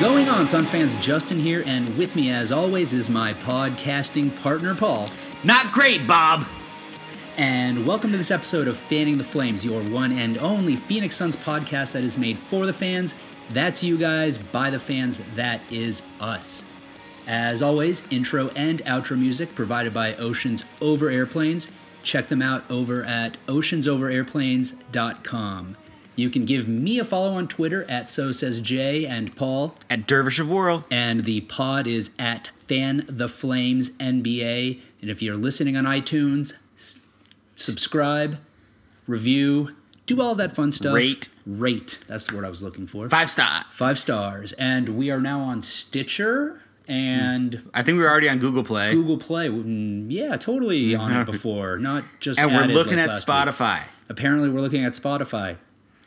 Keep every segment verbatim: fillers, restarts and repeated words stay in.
going on, Suns fans? Justin here, and with me, as always, is my podcasting partner, Paul. Not great, Bob. And welcome to this episode of Fanning the Flames, your one and only Phoenix Suns podcast that is made for the fans. That's you guys, by the fans, that is us. As always, intro and outro music provided by Oceans Over Airplanes. Check them out over at oceans over airplanes dot com. You can give me a follow on Twitter at So Says Jay and Paul. At Dervish of World. And the pod is at Fan the Flames N B A. And if you're listening on iTunes, s- subscribe, review, do all of that fun stuff. Rate. Rate. That's the word I was looking for. Five stars. Five stars. And we are now on Stitcher and I think we were already on Google Play. Google Play. Mm, Yeah, totally on it before. Not just and we're added looking like at last Spotify. week. Apparently we're looking at Spotify.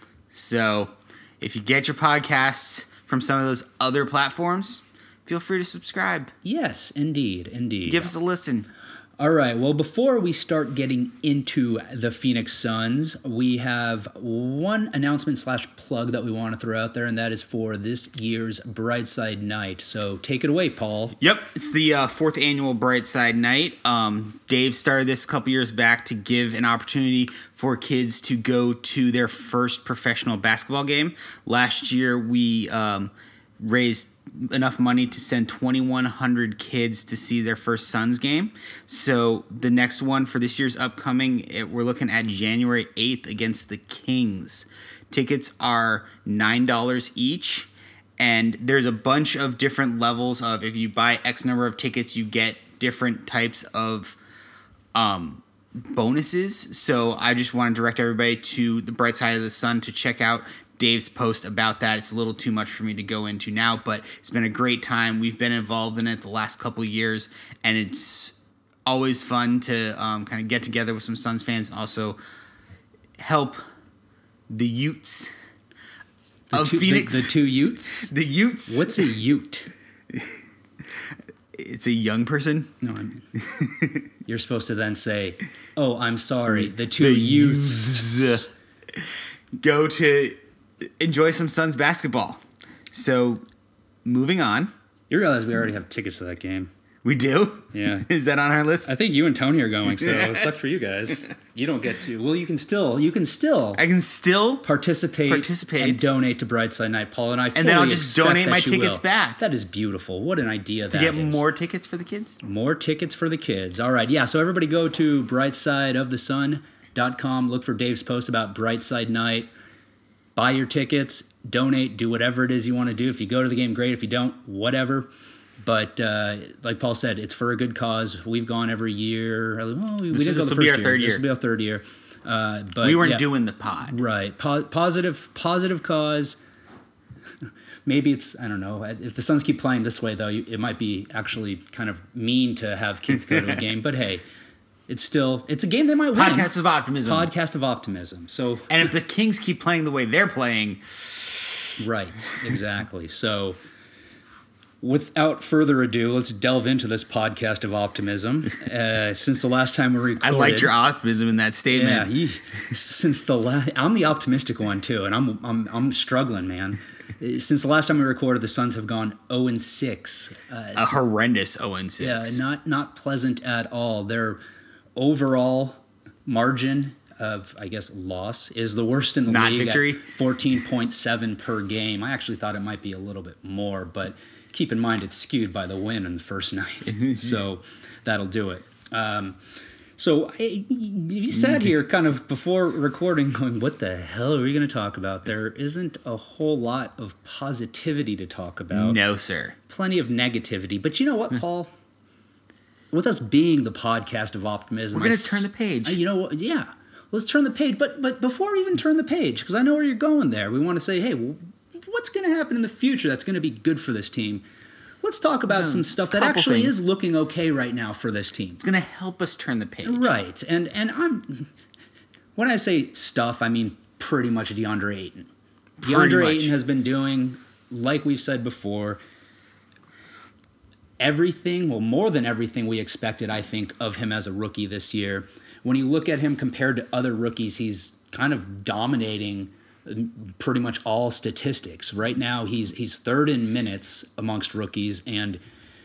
So if you get your podcasts from some of those other platforms, feel free to subscribe. Yes, indeed, indeed. Give us a listen. All right, well, before we start getting into the Phoenix Suns, we have one announcement slash plug that we want to throw out there, and that is for this year's Brightside Night. So take it away, Paul. Yep, it's the uh, fourth annual Brightside Night. Um, Dave started this a couple years back to give an opportunity for kids to go to their first professional basketball game. Last year, we um, raised enough money to send twenty-one hundred kids to see their first Suns game. So the next one for this year's upcoming, it, we're looking at January eighth against the Kings. Tickets are nine dollars each, and there's a bunch of different levels of if you buy X number of tickets, you get different types of um, bonuses. So I just want to direct everybody to the Bright Side of the Sun to check out Dave's post about that. It's a little too much for me to go into now, but it's been a great time. We've been involved in it the last couple of years, and it's always fun to um, kind of get together with some Suns fans and also help the Utes The of two, Phoenix. The, the two Utes? The Utes. What's a Ute? It's a young person. No, I'm, you're supposed to then say, oh, I'm sorry, the two The youths. Go to enjoy some Suns basketball. So, moving on. You realize we already have tickets to that game. We do? Yeah. Is that on our list? I think you and Tony are going, so it sucks for you guys. You don't get to. Well, you can still, you can still I can still participate, participate and donate to Brightside Night, Paul, and I. And then I'll fully just expect donate that my you tickets will. back. That is beautiful. What an idea to that get is. more tickets for the kids. More tickets for the kids. All right, yeah. So everybody go to brightside of the sun dot com. Look for Dave's post about Brightside Night. Buy your tickets, donate, do whatever it is you want to do. If you go to the game, great. If you don't, whatever. But uh, like Paul said, it's for a good cause. We've gone every year. Well, we, we This- didn't go this the will be first our year. third This year. will be our third year. Uh, but We weren't yeah, doing the pod. right. Po- positive, positive cause. Maybe it's, I don't know. If the Suns keep playing this way, though, you- it might be actually kind of mean to have kids go to a game. But hey, it's still, it's a game they might win. Podcast of optimism. Podcast of optimism. So, And if the Kings keep playing the way they're playing, right, exactly. So, without further ado, let's delve into this podcast of optimism. Uh, since the last time we recorded, I liked your optimism in that yeah. statement. He, since the last, I'm the optimistic one too, and I'm I'm I'm struggling, man. Since the last time we recorded, the Suns have gone zero and six. Uh, A horrendous oh and six. yeah, not not pleasant at all. Their overall margin of, I guess, loss is the worst in the Not league victory? at fourteen point seven per game. I actually thought it might be a little bit more, but keep in mind it's skewed by the win in the first night. So that'll do it. Um, so I, you sat here kind of before recording going, what the hell are we going to talk about? There isn't a whole lot of positivity to talk about. No, sir. Plenty of negativity. But you know what, Paul? With us being the podcast of optimism, We're going I to turn the s- page. I- You know what? Yeah. Let's turn the page. But but before we even turn the page, because I know where you're going there, we want to say, hey, well, what's going to happen in the future that's going to be good for this team? Let's talk about No, some stuff that couple actually things. is looking okay right now for this team. It's going to help us turn the page. Right. And and I'm when I say stuff, I mean pretty much DeAndre Ayton. Pretty DeAndre much. Ayton has been doing, like we've said before, everything, well, more than everything we expected, I think, of him as a rookie this year. When you look at him compared to other rookies, he's kind of dominating pretty much all statistics. Right now, he's he's third in minutes amongst rookies and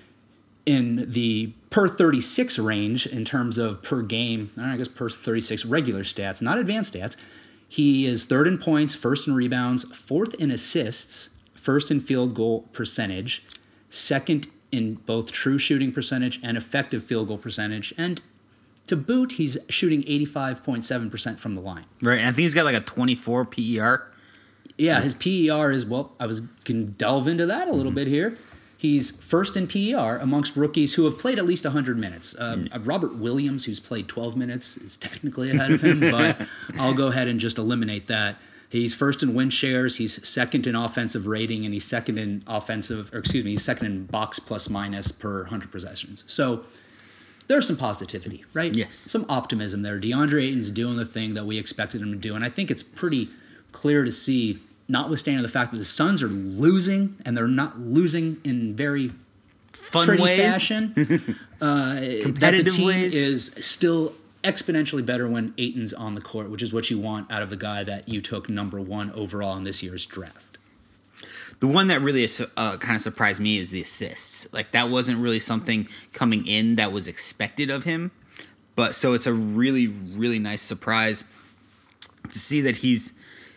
in the per thirty-six range in terms of per game, I guess per thirty-six regular stats, not advanced stats. He is third in points, first in rebounds, fourth in assists, first in field goal percentage, second in both true shooting percentage and effective field goal percentage, and to boot, he's shooting eighty-five point seven percent from the line. Right, and I think he's got like a twenty-four P E R. Yeah, his P E R is, well, I was going to delve into that a little mm-hmm. bit here. He's first in P E R amongst rookies who have played at least one hundred minutes. Uh, mm. Robert Williams, who's played twelve minutes, is technically ahead of him, but I'll go ahead and just eliminate that. He's first in win shares, he's second in offensive rating, and he's second in offensive, or excuse me, he's second in box plus minus per one hundred possessions. So there's some positivity, right? Yes. Some optimism there. DeAndre Ayton's doing the thing that we expected him to do, and I think it's pretty clear to see, notwithstanding the fact that the Suns are losing, and they're not losing in very fun pretty ways, fashion, uh, competitive that the team ways, is still exponentially better when Ayton's on the court, which is what you want out of the guy that you took number one overall in this year's draft. The one that really uh, kind of surprised me is the assists. Like, that wasn't really something coming in that was expected of him. But so it's a really, really nice surprise to see that he's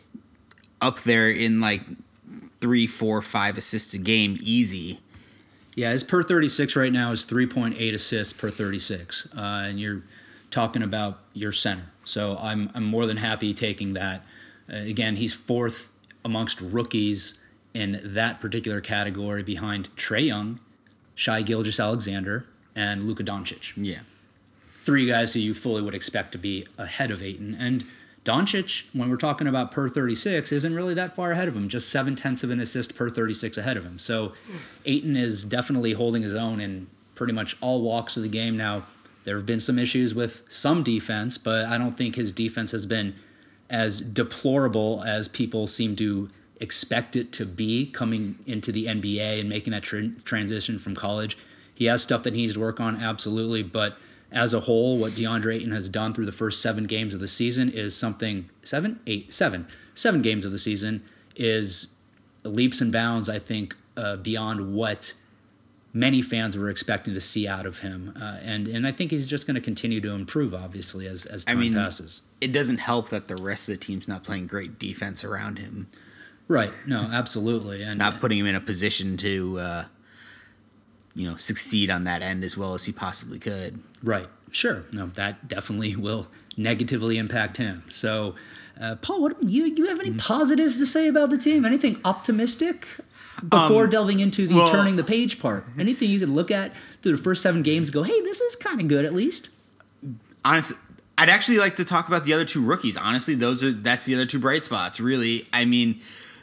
up there in like three, four, five assists a game easy. Yeah, his per thirty-six right now is three point eight assists per thirty-six. Uh, and you're talking about your center. So I'm I'm more than happy taking that. Uh, again, he's fourth amongst rookies in that particular category behind Trae Young, Shai Gilgeous-Alexander, and Luka Doncic. Yeah. Three guys who you fully would expect to be ahead of Ayton. And Doncic, when we're talking about per thirty-six, isn't really that far ahead of him, just seven-tenths of an assist per thirty-six ahead of him. So Ayton is definitely holding his own in pretty much all walks of the game. Now, there have been some issues with some defense, but I don't think his defense has been as deplorable as people seem to expect it to be coming into the N B A and making that tra- transition from college. He has stuff that he needs to work on, absolutely, but as a whole, what DeAndre Ayton has done through the first seven games of the season is something, seven, eight, seven, seven games of the season is leaps and bounds, I think, uh, beyond what many fans were expecting to see out of him. Uh, and, and I think he's just going to continue to improve, obviously, as, as time I mean, passes. It doesn't help that the rest of the team's not playing great defense around him. Right. No, absolutely. And not putting him in a position to, uh, you know, succeed on that end as well as he possibly could. Right. Sure. No, that definitely will negatively impact him. So, uh, Paul, what you you have any positives to say about the team? Anything optimistic before um, delving into the well, turning the page part? Anything you could look at through the first seven games and go, hey, this is kind of good at least? Honestly, I'd actually like to talk about the other two rookies. Honestly, those are that's the other two bright spots, really. I mean,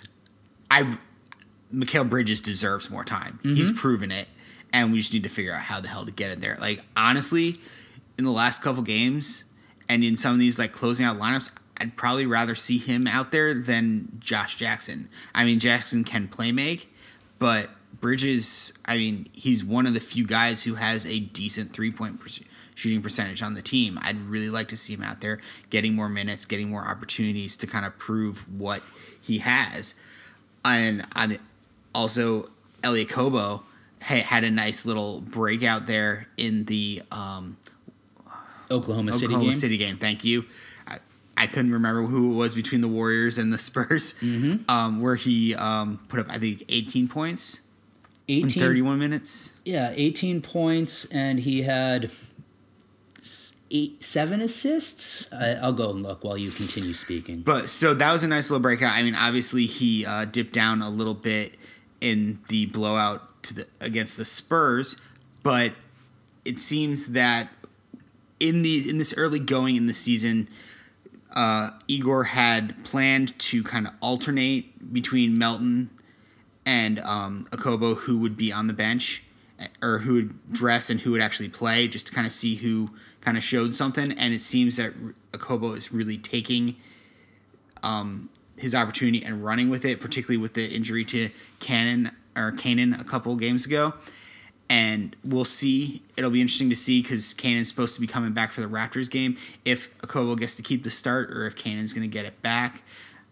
I Mikal Bridges deserves more time. Mm-hmm. He's proven it, and we just need to figure out how the hell to get it there. Like, honestly, in the last couple games and in some of these like closing out lineups, I'd probably rather see him out there than Josh Jackson. I mean, Jackson can play make, but Bridges, I mean, he's one of the few guys who has a decent three-point per- shooting percentage on the team. I'd really like to see him out there getting more minutes, getting more opportunities to kind of prove what he has. And I, also, Elie Okobo had a nice little breakout there in the um, Oklahoma City Oklahoma game. City game. Thank you. I, I couldn't remember who it was between the Warriors and the Spurs, mm-hmm. um, where he um, put up, I think, eighteen points eighteen, in thirty-one minutes. Yeah, eighteen points, and he had eight, seven assists. I, I'll go and look while you continue speaking. But so that was a nice little breakout. I mean, obviously he uh, dipped down a little bit in the blowout to the against the Spurs, but it seems that in the in this early going in the season, uh, Igor had planned to kind of alternate between Melton and um, Okobo, who would be on the bench or who would dress and who would actually play, just to kind of see who kind of showed something. And it seems that Okobo is really taking um, his opportunity and running with it, particularly with the injury to Cannon or Canaan a couple games ago. And we'll see. It'll be interesting to see because Cannon's supposed to be coming back for the Raptors game. If Okobo gets to keep the start or if Cannon's going to get it back.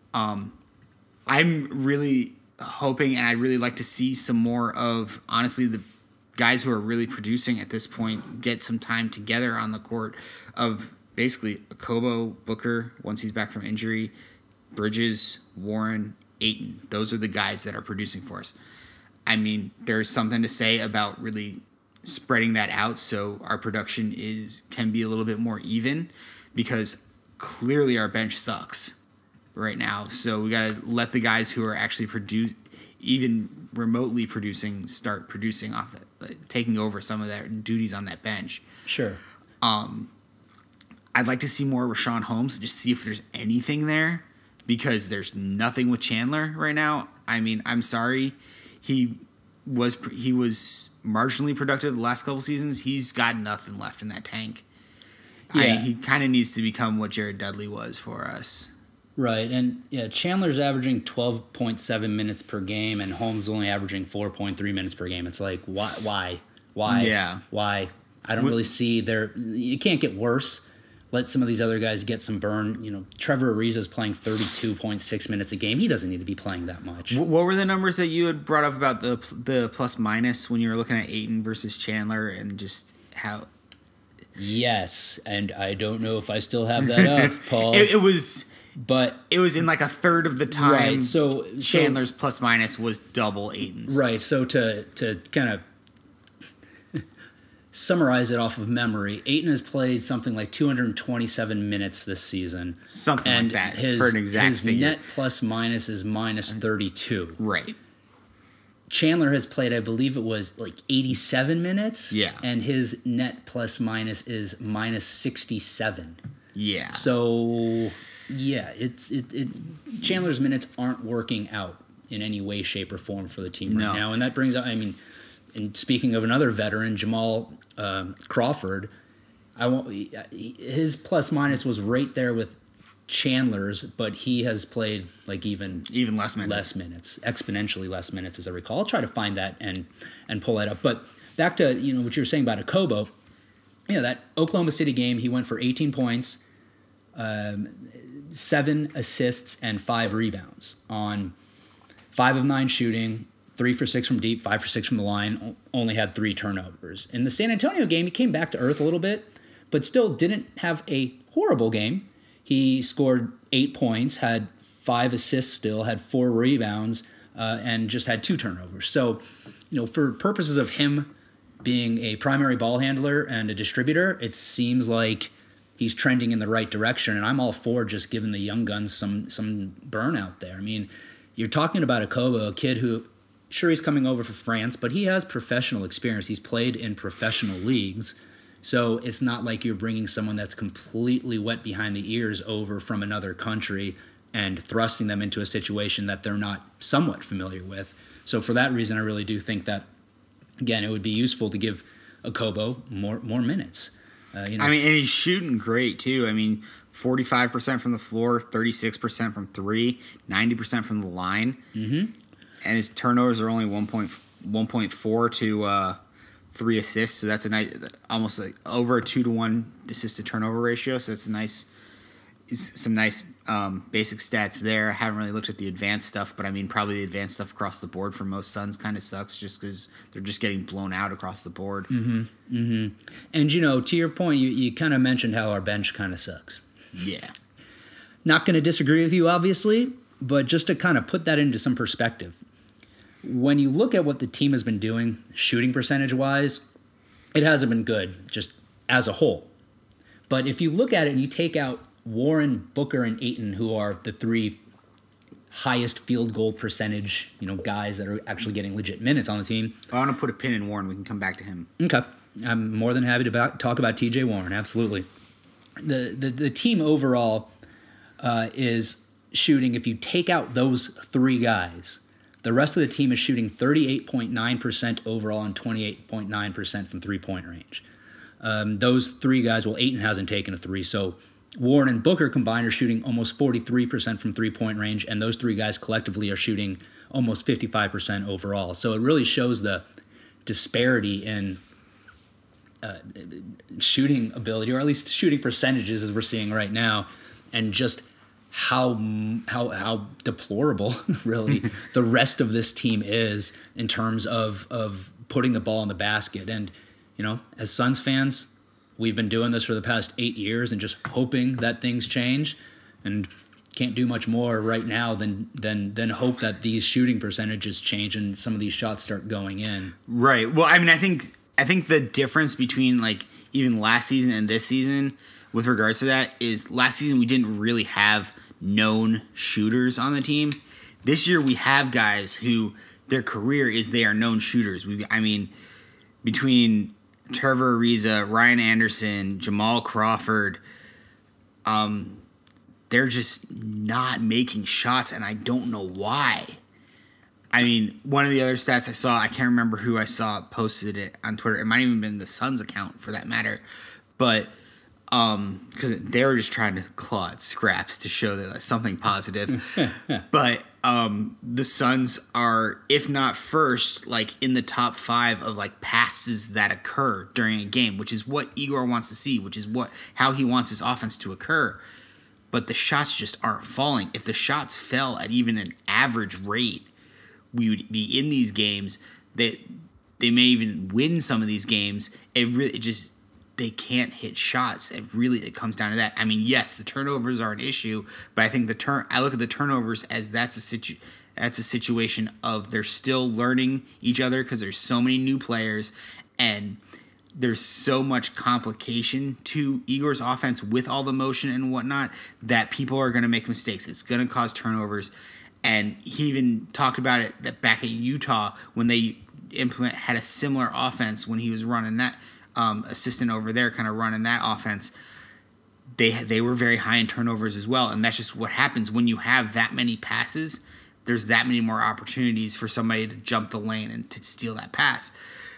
Um, I'm really hoping, and I'd really like to see some more of, honestly, the guys who are really producing at this point get some time together on the court of basically Okobo, Booker, once he's back from injury, Bridges, Warren, Ayton. Those are the guys that are producing for us. I mean, there's something to say about really spreading that out so our production is can be a little bit more even, because clearly our bench sucks right now. So we got to let the guys who are actually produce, even remotely producing, start producing off that, like, taking over some of their duties on that bench. Sure. Um, I'd like to see more Rashawn Holmes, just see if there's anything there, because there's nothing with Chandler right now. I mean, I'm sorry. He was he was marginally productive the last couple seasons. He's got nothing left in that tank. Yeah. I, he kind of needs to become what Jared Dudley was for us. Right, and yeah, Chandler's averaging twelve point seven minutes per game, and Holmes is only averaging four point three minutes per game. It's like, why, why, why, Yeah. why? I don't really see there. You can't get worse. Let some of these other guys get some burn. You know, Trevor Ariza is playing thirty-two point six minutes a game. He doesn't need to be playing that much. What were the numbers that you had brought up about the the plus minus when you were looking at Ayton versus Chandler, and just how? Yes, and I don't know if I still have that up, Paul. it, it was, but it was in like a third of the time. Right, so Chandler's so, plus minus was double Ayton's. Right. So to to kind of summarize it off of memory, Ayton has played something like two hundred twenty-seven minutes this season. Something and like that, his, for an exact his figure. net plus minus is minus thirty-two. Right. Chandler has played, I believe it was like eighty-seven minutes. Yeah. And his net plus minus is minus sixty-seven. Yeah. So, yeah, it's it, it Chandler's minutes aren't working out in any way, shape, or form for the team right No. now. And that brings up, I mean, and speaking of another veteran, Jamal um, Crawford, I won't, his plus minus was right there with Chandler's, but he has played like even even less minutes. less minutes, exponentially less minutes, as I recall. I'll try to find that and and pull that up. But back to you know what you were saying about Okobo, you know that Oklahoma City game, he went for eighteen points, um, seven assists, and five rebounds on five of nine shooting. Three for six from deep, five for six from the line, only had three turnovers. In the San Antonio game, he came back to earth a little bit, but still didn't have a horrible game. He scored eight points, had five assists still, had four rebounds, uh, and just had two turnovers. So, you know, for purposes of him being a primary ball handler and a distributor, it seems like he's trending in the right direction, and I'm all for just giving the young guns some some burn out there. I mean, you're talking about Okobo, a kid who, sure, he's coming over for France, but he has professional experience. He's played in professional leagues. So it's not like you're bringing someone that's completely wet behind the ears over from another country and thrusting them into a situation that they're not somewhat familiar with. So for that reason, I really do think that, again, it would be useful to give Okobo more more minutes. Uh, you know, I mean, and he's shooting great, too. I mean, forty-five percent from the floor, thirty-six percent from three, ninety percent from the line. Mm-hmm. And his turnovers are only one point four to uh, three assists, so that's a nice, almost like over a two to one assist to turnover ratio. So that's a nice, some nice um, basic stats there. I haven't really looked at the advanced stuff, but I mean, probably the advanced stuff across the board for most Suns kind of sucks, just because they're just getting blown out across the board. Mm-hmm. Mm-hmm. And you know, to your point, you you kind of mentioned how our bench kind of sucks. Yeah. Not going to disagree with you, obviously, but just to kind of put that into some perspective. When you look at what the team has been doing, shooting percentage-wise, it hasn't been good, just as a whole. But if you look at it and you take out Warren, Booker, and Ayton, who are the three highest field goal percentage, you know, guys that are actually getting legit minutes on the team. I want to put a pin in Warren. We can come back to him. Okay. I'm more than happy to back, talk about T J Warren, absolutely. The, the, the team overall uh, is shooting, if you take out those three guys, the rest of the team is shooting thirty-eight point nine percent overall and twenty-eight point nine percent from three-point range. Um, those three guys, well, Ayton hasn't taken a three, so Warren and Booker combined are shooting almost forty-three percent from three-point range, and those three guys collectively are shooting almost fifty-five percent overall. So it really shows the disparity in uh, shooting ability, or at least shooting percentages as we're seeing right now, and just how how how deplorable really the rest of this team is in terms of of putting the ball in the basket. And you know, as Suns fans, we've been doing this for the past eight years and just hoping that things change, and can't do much more right now than than than hope that these shooting percentages change and some of these shots start going in. Right. Well, I mean, I think I think the difference between like even last season and this season with regards to that is last season we didn't really have known shooters on the team. This year we have guys who their career is they are known shooters. We, I mean, between Trevor Ariza, Ryan Anderson, Jamal Crawford, um, they're just not making shots, and I don't know why. I mean, one of the other stats I saw, I can't remember who I saw posted it on Twitter. It might even have been the Suns account for that matter, but um, because they were just trying to claw at scraps to show that like, something positive. But um, the Suns are, if not first, like in the top five of like passes that occur during a game, which is what Igor wants to see, which is what how he wants his offense to occur. But the shots just aren't falling. If the shots fell at even an average rate, we would be in these games. That they, they may even win some of these games. It really it just they can't hit shots. It really it comes down to that. I mean, yes, the turnovers are an issue, but I think the turn I look at the turnovers as that's a situ that's a situation of they're still learning each other because there's so many new players and there's so much complication to Igor's offense with all the motion and whatnot that people are going to make mistakes. It's going to cause turnovers. And he even talked about it that back at Utah when they implement had a similar offense when he was running that um, assistant over there, kind of running that offense. They they were very high in turnovers as well, and that's just what happens when you have that many passes. There's that many more opportunities for somebody to jump the lane and to steal that pass.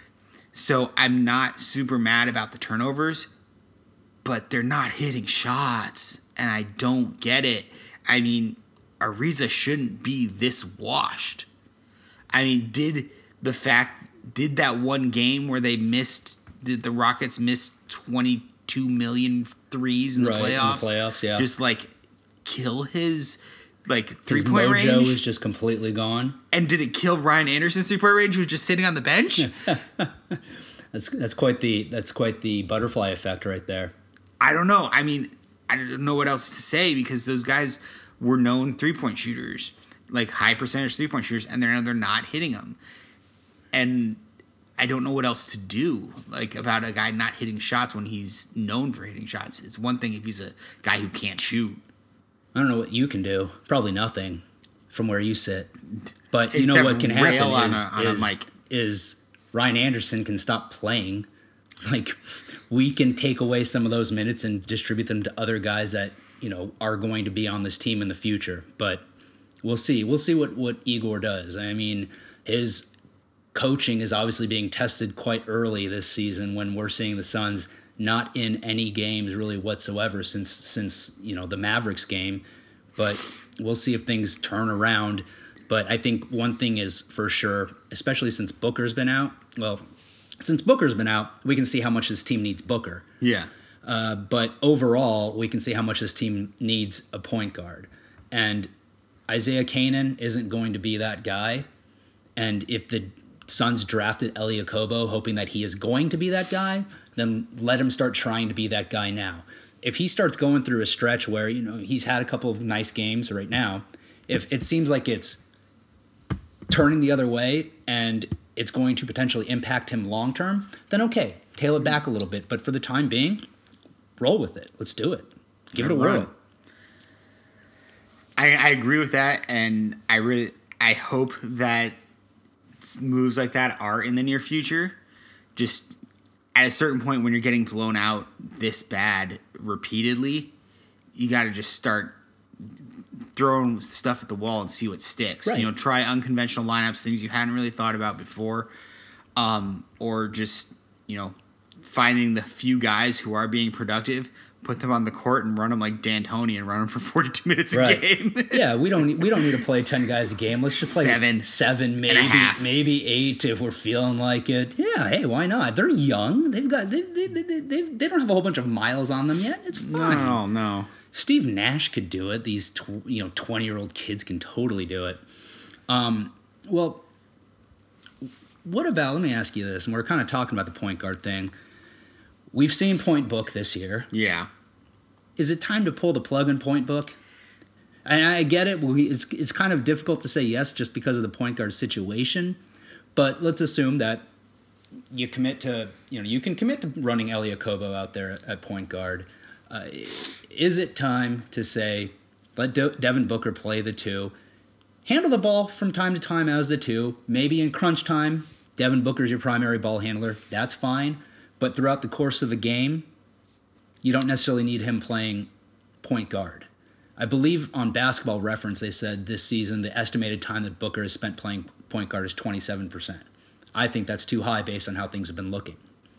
So I'm not super mad about the turnovers, but they're not hitting shots, and I don't get it. I mean, Ariza shouldn't be this washed. I mean, did the fact, did that one game where they missed, did the Rockets miss twenty-two million threes in the right, playoffs? In the playoffs, yeah. Just like kill his like his three-point mojo range? His mojo was just completely gone. And did it kill Ryan Anderson's three-point range who was just sitting on the bench? that's that's quite the that's quite the butterfly effect right there. I don't know. I mean, I don't know what else to say because those guys were known three-point shooters, like high percentage three-point shooters, and they're they're not hitting them. And I don't know what else to do, like about a guy not hitting shots when he's known for hitting shots. It's one thing if he's a guy who can't shoot. I don't know what you can do. Probably nothing from where you sit. But you Except know what can happen rail on is, a- on a is, mic. is Ryan Anderson can stop playing. Like, we can take away some of those minutes and distribute them to other guys that, you know, are going to be on this team in the future. But we'll see. We'll see what, what Igor does. I mean, his coaching is obviously being tested quite early this season when we're seeing the Suns not in any games really whatsoever since, since you know, the Mavericks game. But we'll see if things turn around. But I think one thing is for sure, especially since Booker's been out, well, since Booker's been out, we can see how much this team needs Booker. Yeah. Uh, but overall, we can see how much this team needs a point guard. And Isaiah Canaan isn't going to be that guy. And if the Suns drafted Elie Okobo hoping that he is going to be that guy, then let him start trying to be that guy now. If he starts going through a stretch where, you know, he's had a couple of nice games right now, if it seems like it's turning the other way and it's going to potentially impact him long term, then okay, tail it back a little bit. But for the time being, roll with it. Let's do it. Give it a whirl. I, I agree with that, and I really I hope that moves like that are in the near future. Just at a certain point when you're getting blown out this bad repeatedly, you got to just start throwing stuff at the wall and see what sticks. Right. You know, try unconventional lineups, things you hadn't really thought about before, um, or just, you know, finding the few guys who are being productive, put them on the court and run them like D'Antoni and run them for forty-two minutes right. a game. Yeah, we don't need, we don't need to play ten guys a game. Let's just play seven, seven, maybe and a half. maybe eight if we're feeling like it. Yeah, hey, why not? They're young. They've got they they they they, they don't have a whole bunch of miles on them yet. It's fine. No, no. Steve Nash could do it. These tw- you know twenty-year-old kids can totally do it. Um, well, what about, let me ask you this, and we're kind of talking about the point guard thing. We've seen Point Book this year. Yeah. Is it time to pull the plug on Point Book? And I get it. We, it's, it's kind of difficult to say yes just because of the point guard situation. But let's assume that you commit to, you know, you can commit to running Elie Okobo out there at point guard. Uh, is it time to say, let De- Devin Booker play the two, handle the ball from time to time as the two, maybe in crunch time, Devin Booker's your primary ball handler, that's fine, but throughout the course of a game, you don't necessarily need him playing point guard. I believe on Basketball Reference they said this season the estimated time that Booker has spent playing point guard is twenty-seven percent. I think that's too high based on how things have been looking.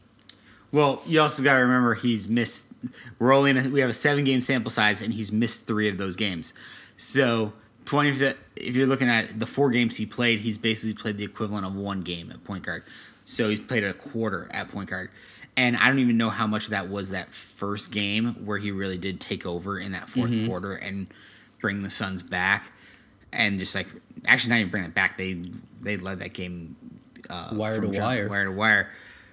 Well, you also got to remember he's missed. We're only in a, we have a seven game sample size, and he's missed three of those games. So twenty. If you're looking at the four games he played, he's basically played the equivalent of one game at point guard. So he's played a quarter at point guard, and I don't even know how much of that was that first game where he really did take over in that fourth mm-hmm. quarter and bring the Suns back, and just like actually not even bring it back. They they led that game uh, wire to wire, wire to wire.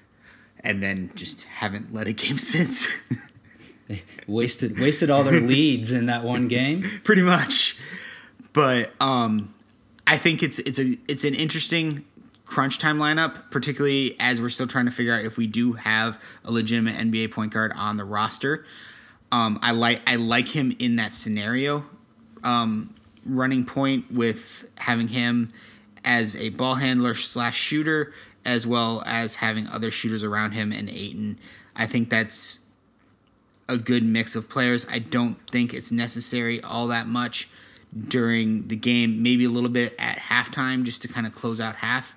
And then just haven't led a game since. They wasted wasted all their leads in that one game. Pretty much. But um, I think it's it's a it's an interesting crunch time lineup, particularly as we're still trying to figure out if we do have a legitimate N B A point guard on the roster. Um, I like I like him in that scenario, um, running point with having him as a ball handler slash shooter, as well as having other shooters around him and Ayton. I think that's a good mix of players. I don't think it's necessary all that much during the game, maybe a little bit at halftime just to kind of close out half.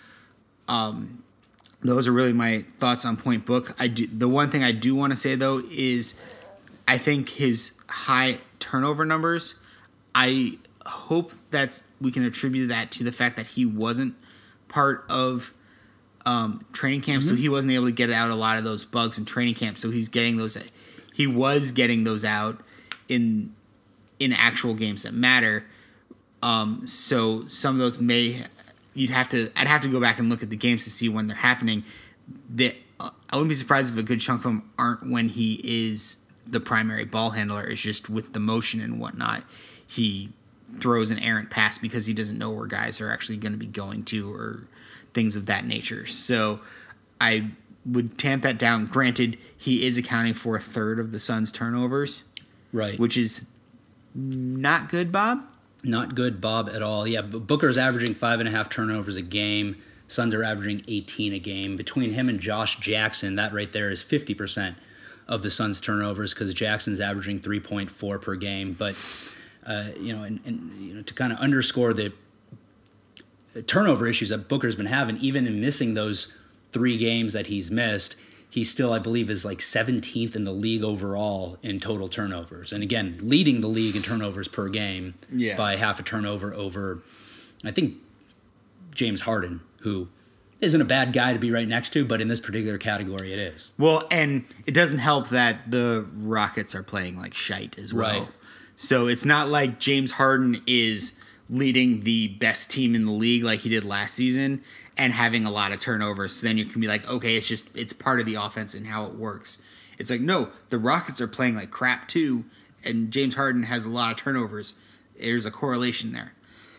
Um, those are really my thoughts on Point Book. I do, the one thing I do want to say, though, is I think his high turnover numbers, I hope that we can attribute that to the fact that he wasn't part of Um, training camp, mm-hmm. so he wasn't able to get out a lot of those bugs in training camp. So he's getting those. He was getting those out in in actual games that matter. Um, so some of those may you'd have to. I'd have to go back and look at the games to see when they're happening. That uh, I wouldn't be surprised if a good chunk of them aren't when he is the primary ball handler. It's just with the motion and whatnot, he throws an errant pass because he doesn't know where guys are actually going to be going to or things of that nature. So I would tamp that down. Granted, he is accounting for a third of the Suns' turnovers. Right. Which is not good, Bob? Not good, Bob, at all. Yeah, Booker's averaging five and a half turnovers a game. Suns are averaging eighteen a game. Between him and Josh Jackson, that right there is fifty percent of the Suns' turnovers because Jackson's averaging three point four per game. But, uh, you know, and, and you know, to kind of underscore the turnover issues that Booker's been having, even in missing those three games that he's missed, he still, I believe, is like seventeenth in the league overall in total turnovers. And again, leading the league in turnovers per game yeah. by half a turnover over, I think, James Harden, who isn't a bad guy to be right next to, but in this particular category it is. Well, and it doesn't help that the Rockets are playing like shite as well. Right. So it's not like James Harden is leading the best team in the league like he did last season and having a lot of turnovers. So then you can be like, okay, it's just, it's part of the offense and how it works. It's like, no, the Rockets are playing like crap too, and James Harden has a lot of turnovers. There's a correlation there.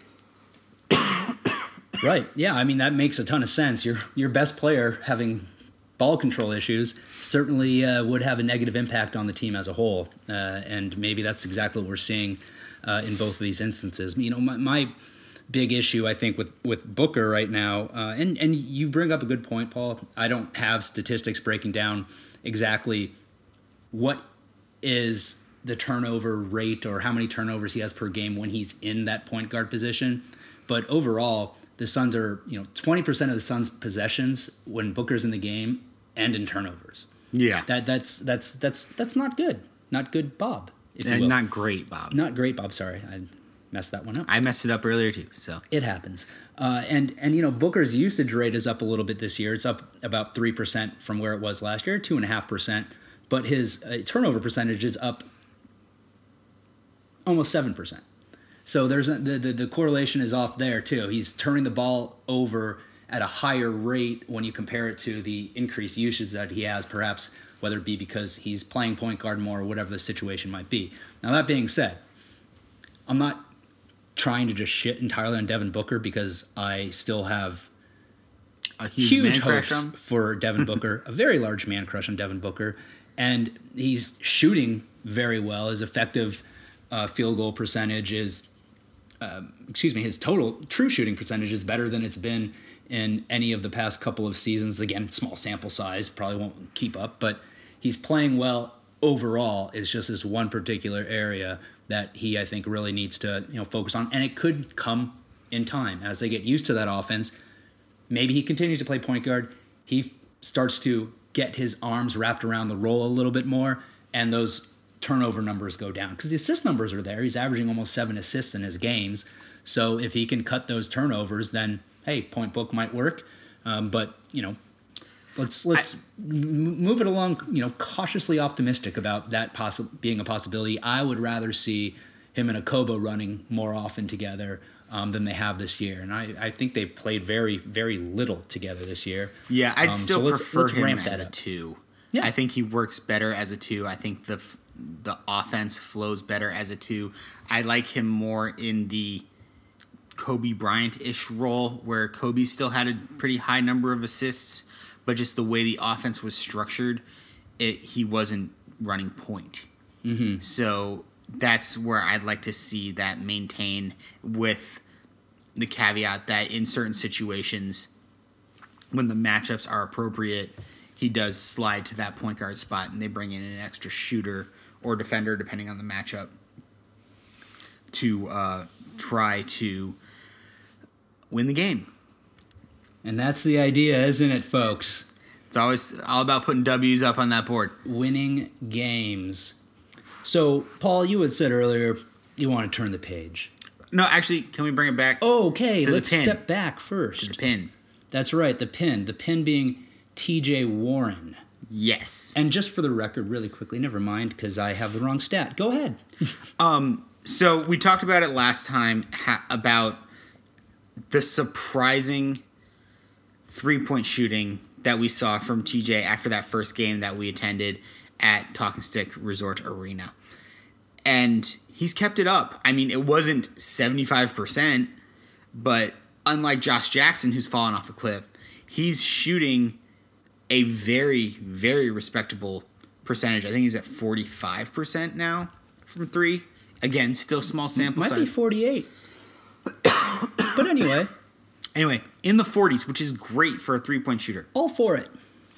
Right. Yeah, I mean, that makes a ton of sense. Your your best player having ball control issues certainly uh, would have a negative impact on the team as a whole. Uh, and maybe that's exactly what we're seeing uh, in both of these instances. You know, my, my big issue, I think, with, with Booker right now, uh, and, and you bring up a good point, Paul. I don't have statistics breaking down exactly what is the turnover rate or how many turnovers he has per game when he's in that point guard position. But overall, the Suns are, you know, twenty percent of the Suns' possessions when Booker's in the game end in turnovers. Yeah. That that's that's that's that's not good. Not good, Bob. If you And will. not great, Bob. Not great, Bob. Sorry, I messed that one up. I messed it up earlier too, so it happens. Uh, and and you know, Booker's usage rate is up a little bit this year. It's up about three percent from where it was last year, two and a half percent. But his uh, turnover percentage is up almost seven percent. So there's a, the, the the correlation is off there too. He's turning the ball over at a higher rate when you compare it to the increased usage that he has, perhaps whether it be because he's playing point guard more or whatever the situation might be. Now, that being said, I'm not trying to just shit entirely on Devin Booker because I still have a huge, huge man crush hopes on. for Devin Booker, a very large man crush on Devin Booker, and he's shooting very well. His effective uh, field goal percentage is, uh, excuse me, his total true shooting percentage is better than it's been in any of the past couple of seasons. Again, small sample size, probably won't keep up, but he's playing well overall. It's just this one particular area that he, I think, really needs to, you know, focus on, and it could come in time as they get used to that offense. Maybe he continues to play point guard. He f- starts to get his arms wrapped around the roll a little bit more, and those turnover numbers go down because the assist numbers are there. He's averaging almost seven assists in his games. So if he can cut those turnovers, then hey, point book might work. Um, but you know, let's let's I, m- move it along. You know, cautiously optimistic about that possi- being a possibility. I would rather see him and Okobo running more often together um, than they have this year, and I, I think they've played very very little together this year. Yeah, I'd um, still so let's, prefer let's him ramp as that a up. two. Yeah. I think he works better as a two. I think the the offense flows better as a two. I like him more in the Kobe Bryant-ish role, where Kobe still had a pretty high number of assists, but just the way the offense was structured, it he wasn't running point. Mm-hmm. So that's where I'd like to see that maintain, with the caveat that in certain situations, when the matchups are appropriate, he does slide to that point guard spot and they bring in an extra shooter or defender, depending on the matchup, to uh, try to win the game. And that's the idea, isn't it, folks? It's always all about putting W's up on that board. Winning games. So, Paul, you had said earlier you want to turn the page. No, actually, can we bring it back? Oh, okay, to let's the pin. step back first. To the pin. That's right, the pin. The pin being T J Warren. Yes. And just for the record, really quickly, never mind, because I have the wrong stat. Go ahead. um. So we talked about it last time ha- about the surprising three-point shooting that we saw from T J after that first game that we attended at Talking Stick Resort Arena. And he's kept it up. I mean, it wasn't seventy-five percent, but unlike Josh Jackson, who's fallen off a cliff, he's shooting a very, very respectable percentage. I think he's at forty-five percent now from three. Again, still small sample Might size. be forty-eight. But anyway. Anyway, in the forties, which is great for a three-point shooter. All for it.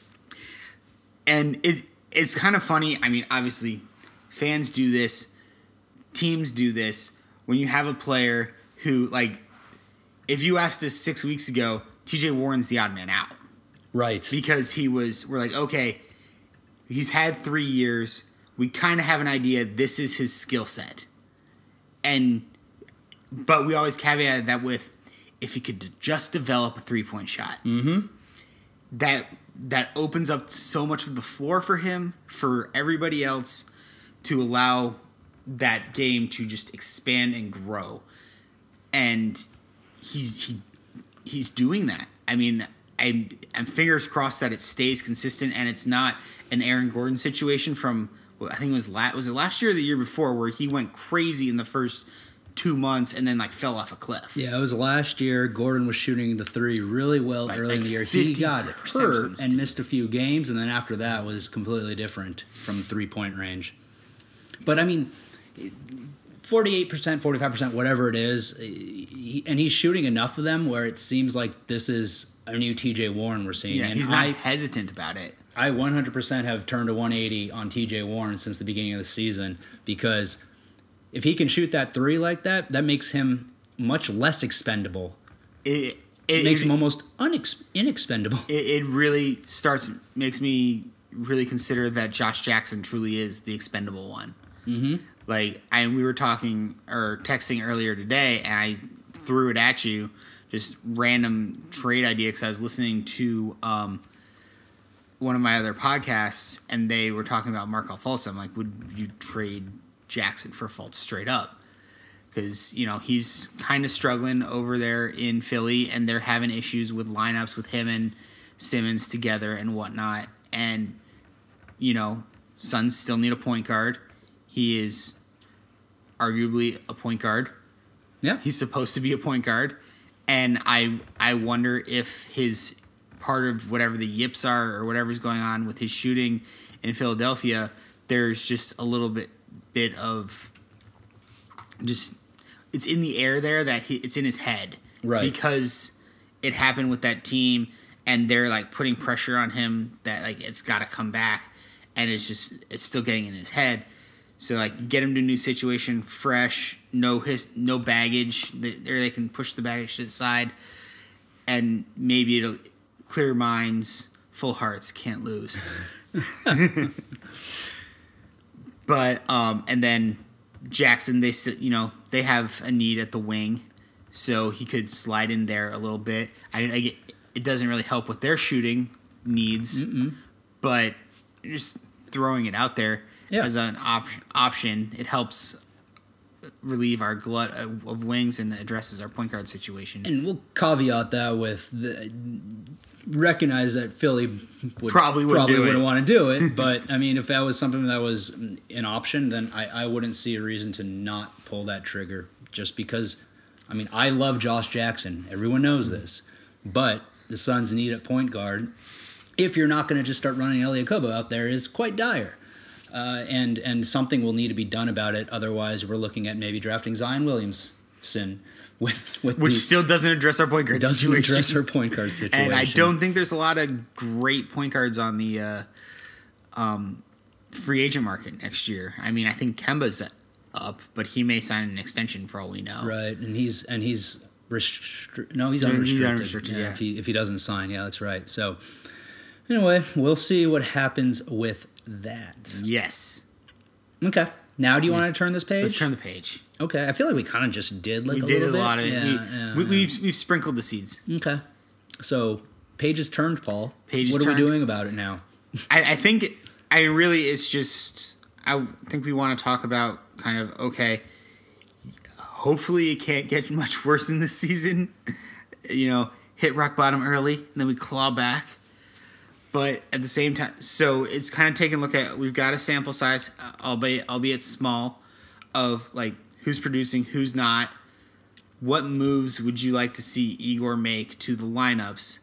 And it it's kind of funny. I mean, obviously, fans do this. Teams do this. When you have a player who, like, if you asked us six weeks ago, T J Warren's the odd man out. Right. Because he was, we're like, okay, he's had three years. We kind of have an idea this is his skill set. And, but we always caveated that with, if he could just develop a three-point shot. Mm-hmm. That, that opens up so much of the floor for him, for everybody else, to allow that game to just expand and grow. And he's, he, he's doing that. I mean, I'm, I'm fingers crossed that it stays consistent and it's not an Aaron Gordon situation from, I think it was last, was it last year or the year before, where he went crazy in the first two months and then like fell off a cliff. Yeah, it was last year. Gordon was shooting the three really well Like- early like in the year. He got fifty percent or hurt something and missed a few games, and then after that was completely different from three-point range. But I mean, forty-eight percent, forty-five percent, whatever it is, he, and he's shooting enough of them where it seems like this is a new T J Warren we're seeing. Yeah, and he's not I, hesitant about it. I one hundred percent have turned a one eighty on T J Warren since the beginning of the season, because if he can shoot that three like that, that makes him much less expendable. It, It it makes it, him almost unex- inexpendable. It, it really starts makes me really consider that Josh Jackson truly is the expendable one. Mm-hmm. Like, I we were talking or texting earlier today, and I threw it at you, just random trade idea, because I was listening to um, one of my other podcasts, and they were talking about Markelle Fultz. I'm like, would you trade Jackson for Fultz straight up? because, you know, he's kind of struggling over there in Philly, and they're having issues with lineups with him and Simmons together and whatnot. And, you know, Suns still need a point guard. He is arguably a point guard. Yeah. He's supposed to be a point guard. And I I wonder if his part of whatever the yips are or whatever's going on with his shooting in Philadelphia, there's just a little bit bit of just it's in the air there that he, it's in his head. Right. Because it happened with that team and they're like putting pressure on him that like it's got to come back, and it's just it's still getting in his head. So like get him to a new situation, fresh, no his no baggage. There they can push the baggage to the side, and maybe it'll clear minds, full hearts can't lose. But um, and then Jackson, they you know they have a need at the wing, so he could slide in there a little bit. I, I get it doesn't really help with their shooting needs, Mm-mm. but just throwing it out there. Yeah. As an op- option, it helps relieve our glut of, of wings and addresses our point guard situation. And we'll caveat that with the, recognize that Philly would, probably wouldn't, probably do wouldn't it. want to do it. But I mean, if that was something that was an option, then I, I wouldn't see a reason to not pull that trigger. Just because, I mean, I love Josh Jackson. Everyone knows this, but the Suns' need at point guard, if you're not going to just start running Elie Okobo out there, is quite dire. Uh, and and something will need to be done about it. Otherwise, we're looking at maybe drafting Zion Williamson, with, with which the, still doesn't address our point guard doesn't situation. address her point guard situation. And I don't think there's a lot of great point guards on the uh, um, free agent market next year. I mean, I think Kemba's up, but he may sign an extension for all we know. Right, and he's and he's restri- no, he's unrestricted. He's unrestricted yeah, yeah. If he if he doesn't sign, yeah, that's right. So anyway, we'll see what happens with that. Yes. Okay. Now, do you yeah. want to turn this page? Let's turn the page. Okay. I feel like we kind of just did like we a did little a bit. lot of it. Yeah, we, yeah, we, yeah. We've, we've sprinkled the seeds. Okay. So, pages turned, Paul. Pages What are turned. we doing about it now? I, I think, I really, it's just, I think we want to talk about kind of, okay, hopefully it can't get much worse in this season. You know, hit rock bottom early, and then we claw back. But at the same time, so it's kind of taking a look at, we've got a sample size, albeit, albeit small, of like who's producing, who's not. What moves would you like to see Igor make to the lineups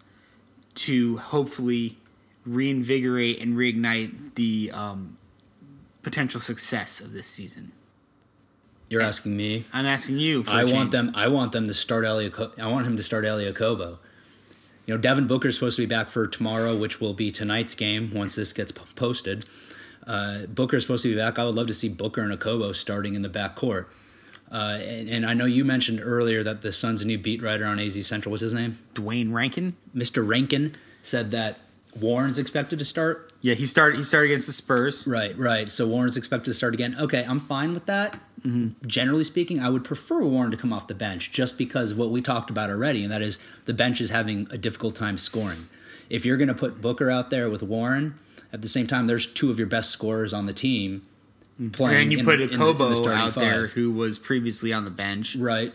to hopefully reinvigorate and reignite the um, potential success of this season? You're and asking me. I'm asking you. For I a want change. them. I want them to start Elie. I want him to start Elie Okobo. You know, Devin Booker's supposed to be back for tomorrow, which will be tonight's game once this gets posted. Uh, Booker's supposed to be back. I would love to see Booker and Okobo starting in the backcourt. Uh, and, and I know you mentioned earlier that the Suns' new beat writer on A Z Central, what's his name? Dwayne Rankin. Mister Rankin said that Warren's expected to start. Yeah, he started. He started against the Spurs. Right, right. So Warren's expected to start again. Okay, I'm fine with that. Mm-hmm. Generally speaking, I would prefer Warren to come off the bench just because of what we talked about already, and that is the bench is having a difficult time scoring. If you're going to put Booker out there with Warren, at the same time, there's two of your best scorers on the team playing. And you in, put in Okobo the, in the out five. there who was previously on the bench. Right.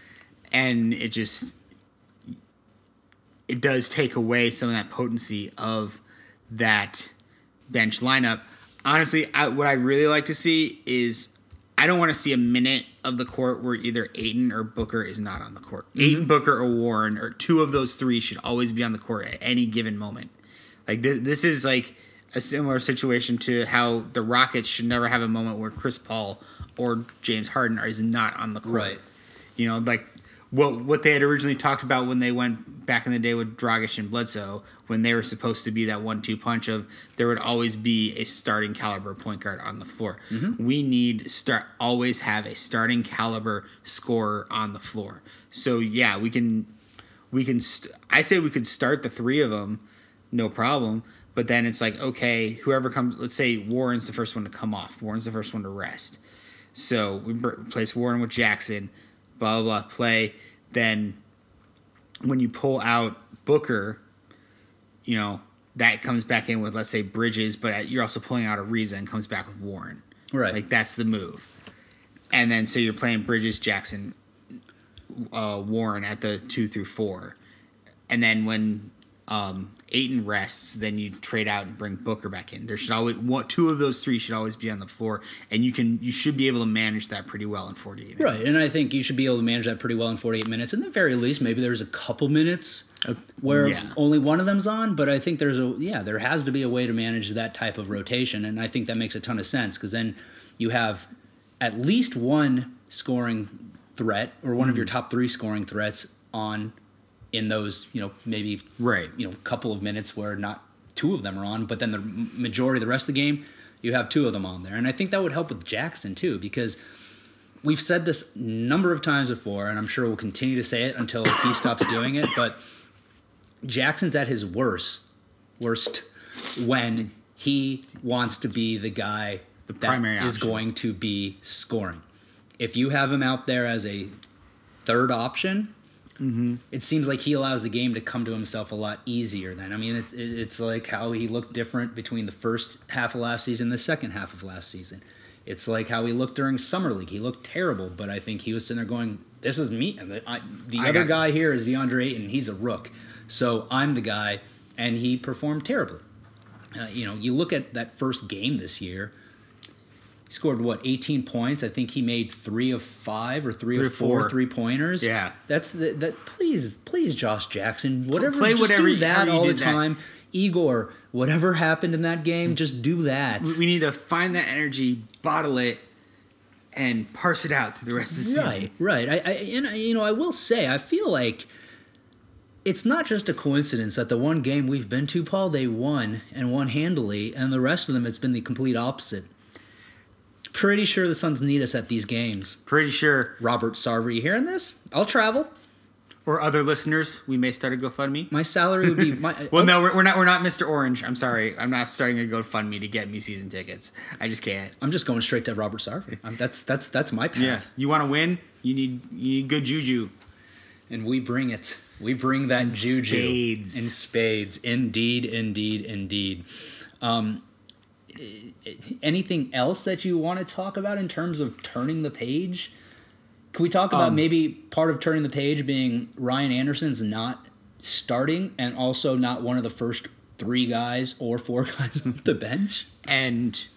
And it just, it does take away some of that potency of that bench lineup. Honestly, I, what I'd really like to see is, I don't want to see a minute of the court where either Ayton or Booker is not on the court. Mm-hmm. Ayton, Booker, or Warren, or two of those three should always be on the court at any given moment. Like th- this is like a similar situation to how the Rockets should never have a moment where Chris Paul or James Harden are is not on the court. Right. You know, like what what they had originally talked about when they went back in the day with Dragic and Bledsoe, when they were supposed to be that one two punch of there would always be a starting caliber point guard on the floor. Mm-hmm. We need start always have a starting caliber scorer on the floor. So yeah, we can we can st- I say we could start the three of them, no problem. But then it's like, okay, whoever comes, let's say Warren's the first one to come off. Warren's the first one to rest. So we replace Warren with Jackson, blah, blah, blah, play. Then when you pull out Booker, you know, that comes back in with, let's say, Bridges, but you're also pulling out Ariza and comes back with Warren. Right. Like, that's the move. And then so you're playing Bridges, Jackson, uh, Warren at the two through four. And then when um, Ayton rests, then you trade out and bring Booker back in. There should always one, two of those three should always be on the floor, and you can you should be able to manage that pretty well in forty-eight minutes. Right, and I think you should be able to manage that pretty well in forty-eight minutes. At the very least, maybe there's a couple minutes where yeah. only one of them's on, but I think there's a yeah, there has to be a way to manage that type of rotation, and I think that makes a ton of sense because then you have at least one scoring threat or one mm. of your top three scoring threats on in those, you know, maybe right. you know, couple of minutes where not two of them are on, but then the majority of the rest of the game, you have two of them on there. And I think that would help with Jackson too, because we've said this a number of times before, and I'm sure we'll continue to say it until he stops doing it, but Jackson's at his worst, worst when he wants to be the guy the that primary is option. going to be scoring. If you have him out there as a third option, mm-hmm. it seems like he allows the game to come to himself a lot easier then. I mean, it's it's like how he looked different between the first half of last season and the second half of last season. It's like how he looked during Summer League. He looked terrible, but I think he was sitting there going, this is me. And the, I, the I other got, guy here is DeAndre Ayton. He's a rook. So I'm the guy, and he performed terribly. Uh, you know, you look at that first game this year, he scored, what, eighteen points? I think he made three of five or three, three of four, four three-pointers. Yeah. That's the, that. Please, please, Josh Jackson, whatever, Play just whatever, do that all the that. time. Igor, whatever happened in that game, just do that. We need to find that energy, bottle it, and parse it out through the rest of the season. Right, right. I, I, and, you know, I will say, I feel like it's not just a coincidence that the one game we've been to, Paul, they won and won handily, and the rest of them, it's been the complete opposite. Pretty sure the Suns need us at these games. Pretty sure. Robert Sarver, you hearing this? I'll travel. Or other listeners, we may start a GoFundMe. My salary would be... My, well, no, we're, we're not We're not Mister Orange. I'm sorry. I'm not starting a GoFundMe to get me season tickets. I just can't. I'm just going straight to Robert Sarver. I'm, that's that's that's my path. Yeah. You want to win? You need you need good juju. And we bring it. We bring that in juju. Spades. In spades. Indeed, indeed, indeed. Um... Anything else that you want to talk about in terms of turning the page? Can we talk about um, maybe part of turning the page being Ryan Anderson's not starting and also not one of the first three guys or four guys on the bench? And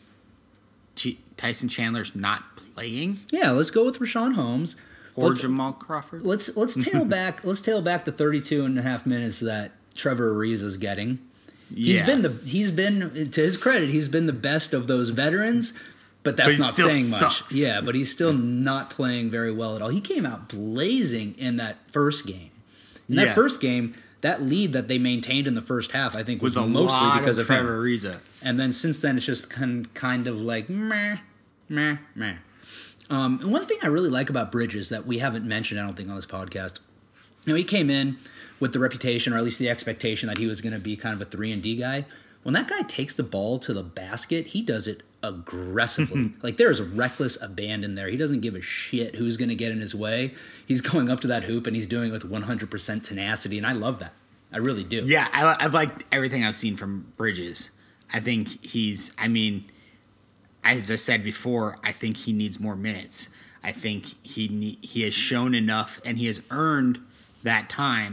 T- Tyson Chandler's not playing? Yeah, let's go with Rashawn Holmes. Or let's, Jamal Crawford? Let's let's tail back let's tail back the thirty-two and a half minutes that Trevor Ariza's getting. He's yeah. been the he's been to his credit, he's been the best of those veterans, but that's but not saying sucks. much. Yeah, but he's still not playing very well at all. He came out blazing in that first game. In that yeah. first game, that lead that they maintained in the first half, I think, was, was a mostly lot because of, of Trevor him. Ariza. And then since then, it's just kind of like meh, meh, meh. Um, and one thing I really like about Bridges that we haven't mentioned, I don't think, on this podcast, you know, he came in with the reputation, or at least the expectation, that he was going to be kind of a three and D guy. When that guy takes the ball to the basket, he does it aggressively. Like, there is reckless abandon there. He doesn't give a shit who's going to get in his way. He's going up to that hoop, and he's doing it with one hundred percent tenacity, and I love that. I really do. Yeah, I, I've liked everything I've seen from Bridges. I think he's, I mean, as I said before, I think he needs more minutes. I think he ne- he has shown enough, and he has earned that time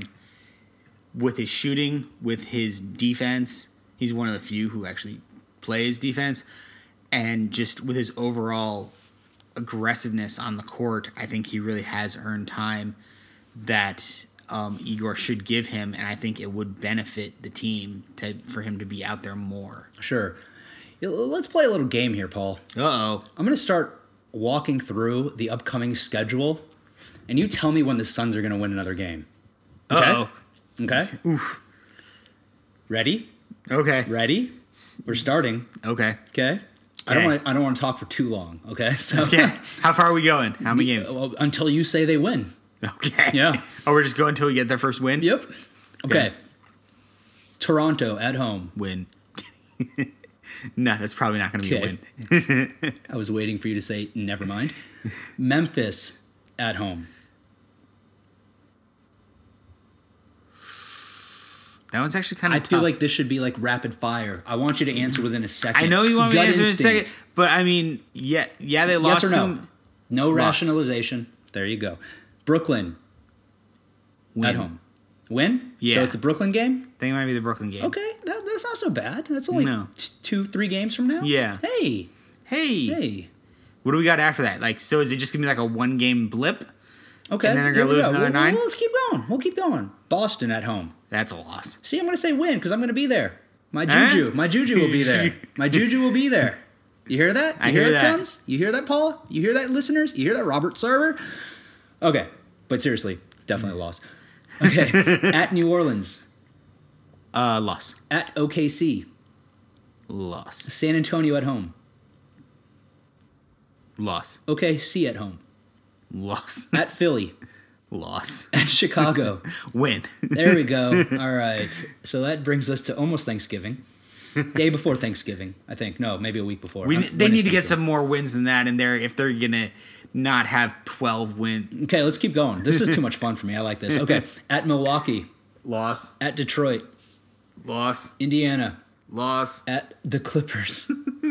with his shooting, with his defense. He's one of the few who actually plays defense. And just with his overall aggressiveness on the court, I think he really has earned time that um, Igor should give him. And I think it would benefit the team to for him to be out there more. Sure. Let's play a little game here, Paul. Uh-oh. I'm going to start walking through the upcoming schedule, and you tell me when the Suns are going to win another game. Okay? Uh-oh. Okay? Oof. Ready? Okay. Ready? We're starting. Okay. Okay? I don't want I don't want to talk for too long, okay? So okay. How far are we going? How many games? Well, until you say they win. Okay. Yeah. Oh, we're just going until we get their first win? Yep. Okay. Okay. Toronto at home. Win. No, that's probably not going to be Okay. a win. I was waiting for you to say never mind. Memphis at home. That one's actually kind of I tough. feel like this should be like rapid fire. I want you to answer within a second. I know you want me Gut to answer in a instinct. second, but I mean, yeah, yeah, they lost Yes or no? to No Loss. rationalization. There you go. Brooklyn Win. at home. Win? Yeah. So it's the Brooklyn game? I think it might be the Brooklyn game. Okay, that, that's not so bad. That's only No. t- two, three games from now. Yeah. Hey, Hey. hey. What do we got after that? Like, so is it just going to be like a one-game blip? Okay. And then they're here gonna we lose go. another We'll- nine? We'll, let's keep going. We'll keep going. Boston at home. That's a loss. See, I'm going to say win because I'm going to be there. My Huh? juju, my juju will be there. My juju will be there. You hear that? You I hear, hear that, that. sons? You hear that, Paula? You hear that, listeners? You hear that, Robert Server? Okay, but seriously, definitely a loss. Okay, at New Orleans, Uh, loss. at O K C, Loss. San Antonio at home, Loss. O K C at home, Loss. at Philly, Loss. at Chicago. Win. There we go. All right. So that brings us to almost Thanksgiving. Day before Thanksgiving, I think. No, maybe a week before. We, Uh, they when need is to get Thanksgiving? some more wins than that in there if they're going to not have twelve wins. Okay, let's keep going. This is too much fun for me. I like this. Okay. At Milwaukee, Loss. at Detroit, Loss. Indiana, Loss. at the Clippers.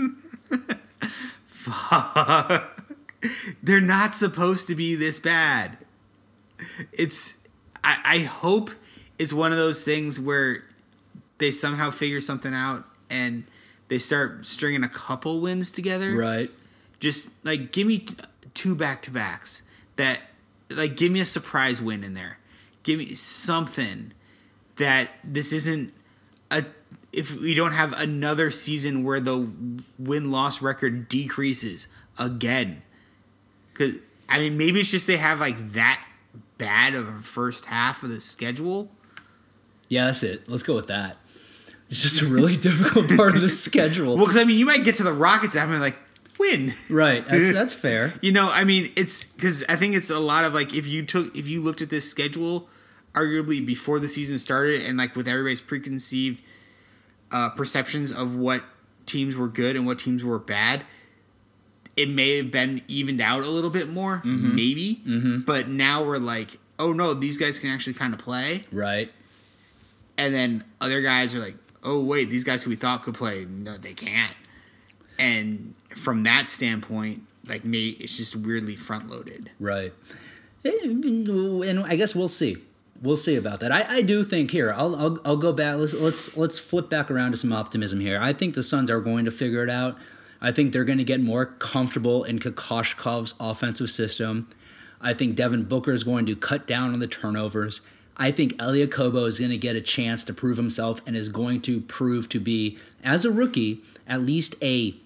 They're not supposed to be this bad. It's I, I hope it's one of those things where they somehow figure something out and they start stringing a couple wins together. Right. Just like give me t- two back-to-backs that like give me a surprise win in there. Give me something that this isn't a if we don't have another season where the win-loss record decreases again. Cuz I mean maybe it's just they have like that bad of a first half of the schedule. Yeah, that's it. Let's go with that. It's just a really difficult part of the schedule. Well, cuz I mean you might get to the Rockets and I'm like win. Right. That's, that's fair. You know, I mean, it's because I think it's a lot of like if you took if you looked at this schedule, arguably before the season started, and like with everybody's preconceived uh, perceptions of what teams were good and what teams were bad, it may have been evened out a little bit more, Mm-hmm. maybe. Mm-hmm. But now we're like, oh no, these guys can actually kind of play, Right. and then other guys are like, oh wait, these guys who we thought could play, no, they can't. And from that standpoint, like me, it's just weirdly front loaded. Right. And I guess we'll see. We'll see about that. I, I do think here. I'll, I'll I'll go back. Let's let's let's flip back around to some optimism here. I think the Suns are going to figure it out. I think they're going to get more comfortable in Kokoshkov's offensive system. I think Devin Booker is going to cut down on the turnovers. I think Elia Kobo is going to get a chance to prove himself and is going to prove to be, as a rookie, at least a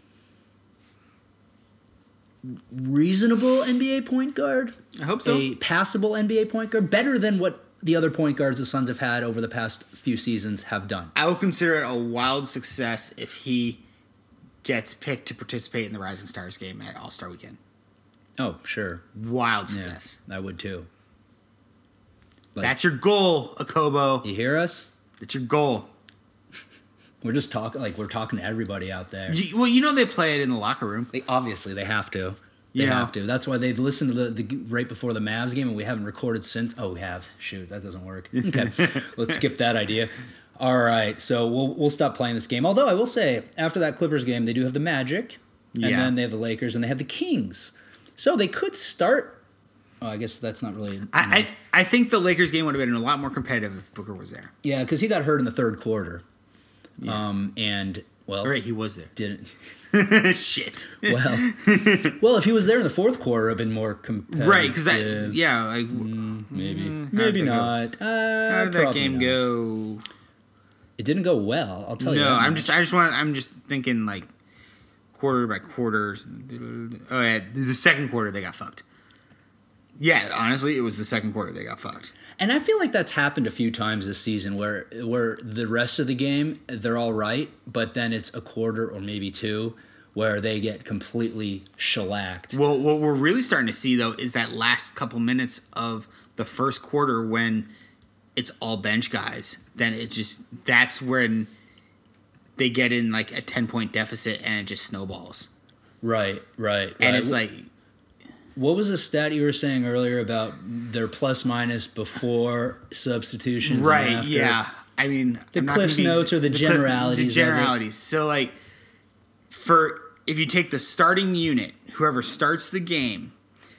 reasonable N B A point guard. I hope so. A passable N B A point guard, better than what the other point guards the Suns have had over the past few seasons have done. I would consider it a wild success if he gets picked to participate in the Rising Stars game at All-Star Weekend. Oh, sure. Wild Yeah, success. I would too. Like, That's your goal, Akobo. you hear us? That's your goal. We're just talking like we're talking to everybody out there. You, well, you know they play it in the locker room. They, obviously, they have to. They Yeah. have to. That's why they've listened to the, the right before the Mavs game, and we haven't recorded since. Oh, we have. Shoot, that doesn't work. Okay, let's skip that idea. All right, so we'll we'll stop playing this game. Although I will say, after that Clippers game, they do have the Magic, and Yeah. then they have the Lakers, and they have the Kings. So they could start. Oh, I guess that's not really. I, I I think the Lakers game would have been a lot more competitive if Booker was there. Yeah, because he got hurt in the third quarter. Um, and well, All right, he was there. didn't. Shit. Well, well, if he was there in the fourth quarter, it'd been more competitive. Right, because that yeah, like Maybe, how'd maybe that go? not. Uh, how did that probably game not. go? It didn't go well. I'll tell you. No, that I'm much. just I just want I'm just thinking like quarter by quarter. Oh yeah, this is the second quarter they got fucked. Yeah, honestly, it was the second quarter they got fucked. And I feel like that's happened a few times this season, where where the rest of the game they're all right, but then it's a quarter or maybe two where they get completely shellacked. Well, what we're really starting to see though is that last couple minutes of the first quarter when it's all bench guys. Then it just that's when they get in like a ten point deficit and it just snowballs. Right, right. And right. it's like What was the stat you were saying earlier about their plus minus before substitutions? and right, after? yeah. I mean, The I'm not gonna Cliff's be- notes or the Cliff- generalities of The it. generalities. So like, for if you take the starting unit, whoever starts the game,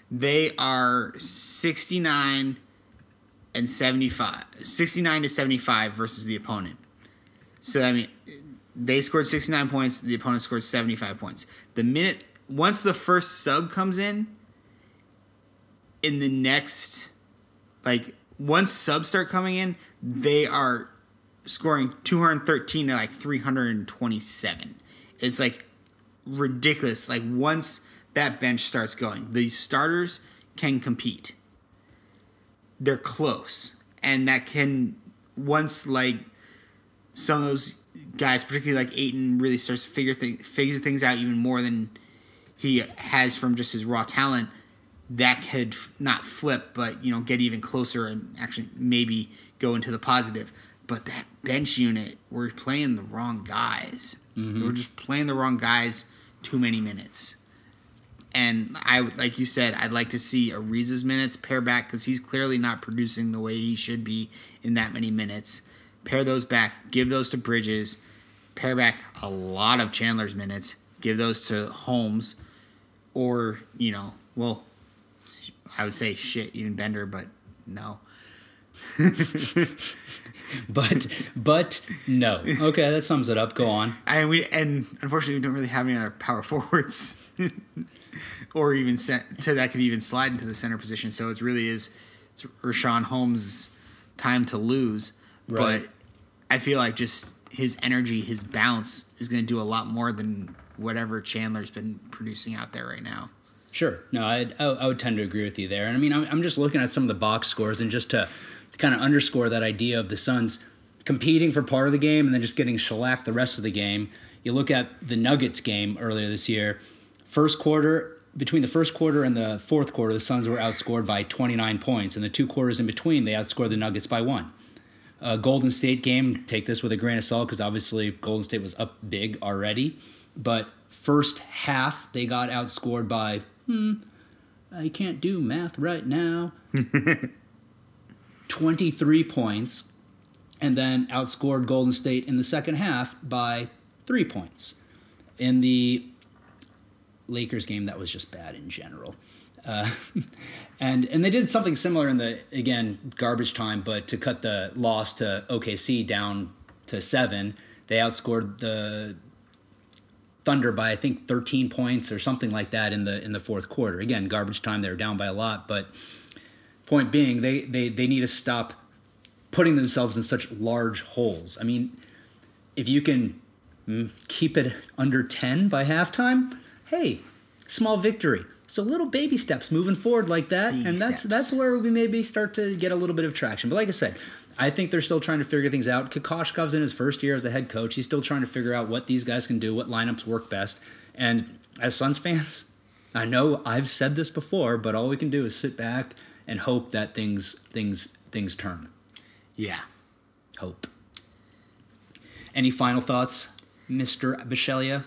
They are sixty-nine and seventy-five. sixty-nine to seventy-five versus the opponent. So, I mean, they scored sixty-nine points. The opponent scored seventy-five points. The minute, once the first sub comes in, in the next, like, once subs start coming in, they are scoring two hundred thirteen to, like, three hundred twenty-seven. It's, like, ridiculous. Like, once that bench starts going, the starters can compete. They're close. And that can, once, like, some of those guys, particularly like Ayton, really starts to figure, th- figure things out even more than he has from just his raw talent, that could not flip, but, you know, get even closer and actually maybe go into the positive. But that bench unit, we're playing the wrong guys. Mm-hmm. We're just playing the wrong guys too many minutes. And I, like you said, I'd like to see Ariza's minutes pair back because he's clearly not producing the way he should be in that many minutes. Pair those back, give those to Bridges, pair back a lot of Chandler's minutes, give those to Holmes, or, you know, well, I would say shit, even Bender, but no. but but no. Okay, that sums it up. Go on. And we and unfortunately we don't really have any other power forwards, or even set, to that could even slide into the center position. So it really is it's Richaun Holmes' time to lose. Right. But I feel like just his energy, his bounce is going to do a lot more than whatever Chandler's been producing out there right now. Sure. No, I, I, I would tend to agree with you there. And I mean, I'm, I'm just looking at some of the box scores, and just to, to kind of underscore that idea of the Suns competing for part of the game and then just getting shellacked the rest of the game. You look at the Nuggets game earlier this year. First quarter, between the first quarter and the fourth quarter, the Suns were outscored by twenty-nine points. And the two quarters in between, they outscored the Nuggets by one. Uh, Golden State game, take this with a grain of salt because obviously Golden State was up big already. But first half, they got outscored by, hmm, I can't do math right now, twenty-three points, and then outscored Golden State in the second half by three points. In the Lakers game, that was just bad in general. Uh, and and they did something similar in the, again, garbage time, but to cut the loss to O K C down to seven, they outscored the Thunder by, I think, thirteen points or something like that in the in the fourth quarter. Again, garbage time, they were down by a lot, but point being, they, they, they need to stop putting themselves in such large holes. I mean, if you can mm, keep it under ten by halftime, hey, small victory. So little baby steps moving forward like that, baby and that's steps. That's where we maybe start to get a little bit of traction. But like I said, I think they're still trying to figure things out. Kokoshkov's in his first year as a head coach. He's still trying to figure out what these guys can do, what lineups work best. And as Suns fans, I know I've said this before, but all we can do is sit back and hope that things things things turn. Yeah. Hope. Any final thoughts, Mister Bichelia?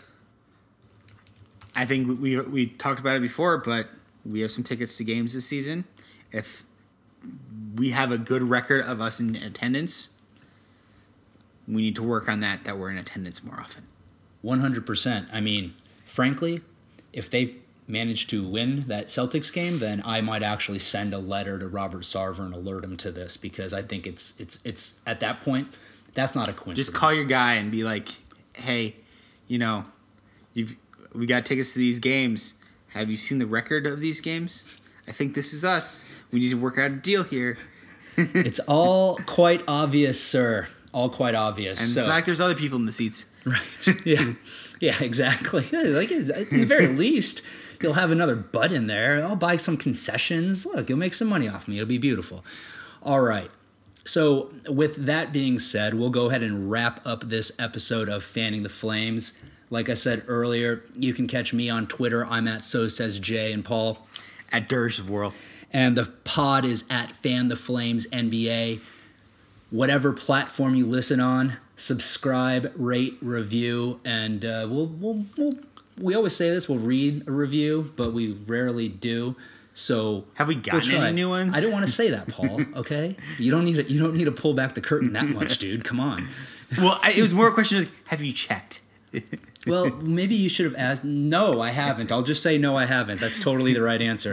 I think we we talked about it before, but we have some tickets to games this season. If we have a good record of us in attendance, we need to work on that, that we're in attendance more often. one hundred percent. I mean, frankly, if they manage to win that Celtics game, then I might actually send a letter to Robert Sarver and alert him to this, because I think it's it's it's at that point, that's not a coincidence. Just call your guy and be like, hey, you know, you've we got tickets to these games. Have you seen the record of these games? I think this is us. We need to work out a deal here. It's all quite obvious, sir. All quite obvious. And so, it's not like there's other people in the seats. Right. Yeah. Yeah, exactly. Like, at the very least, you'll have another butt in there. I'll buy some concessions. Look, you'll make some money off me. It'll be beautiful. All right. So with that being said, we'll go ahead and wrap up this episode of Fanning the Flames. Like I said earlier, you can catch me on Twitter. I'm at So Says Jay, and Paul at Dirge of World. And the pod is at Fan the Flames N B A. Whatever platform you listen on, subscribe, rate, review, and uh, we'll, we'll we'll we always say this: we'll read a review, but we rarely do. So have we gotten we'll any new ones? I don't want to say that, Paul. Okay, you don't need to, you don't need to pull back the curtain that much, dude. Come on. Well, I, it was more a question of, have you checked? Well, maybe you should have asked. No, I haven't. I'll just say no, I haven't. That's totally the right answer.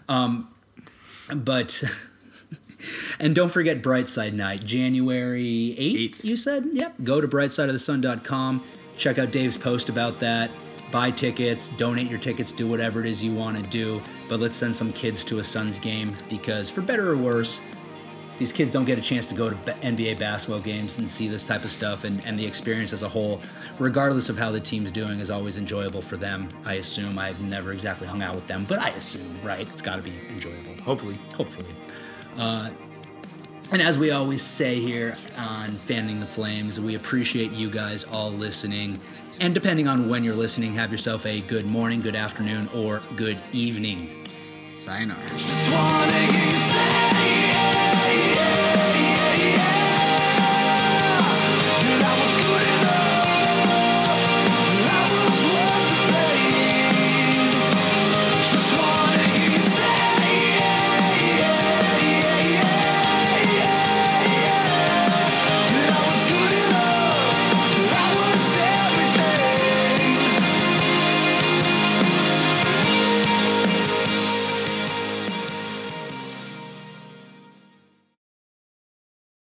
Um, but, and don't forget Brightside Night, January eighth, you said? Yep. Go to brightside of the sun dot com. Check out Dave's post about that. Buy tickets, donate your tickets, do whatever it is you want to do. But let's send some kids to a Suns game because, for better or worse, these kids don't get a chance to go to N B A basketball games and see this type of stuff, and, and the experience as a whole, regardless of how the team's doing, is always enjoyable for them. I assume. I've never exactly hung out with them, but I assume, right? It's got to be enjoyable. Hopefully. Hopefully. Uh, and as we always say here on Fanning the Flames, we appreciate you guys all listening. And depending on when you're listening, have yourself a good morning, good afternoon, or good evening. Sayonara. Just wanna hear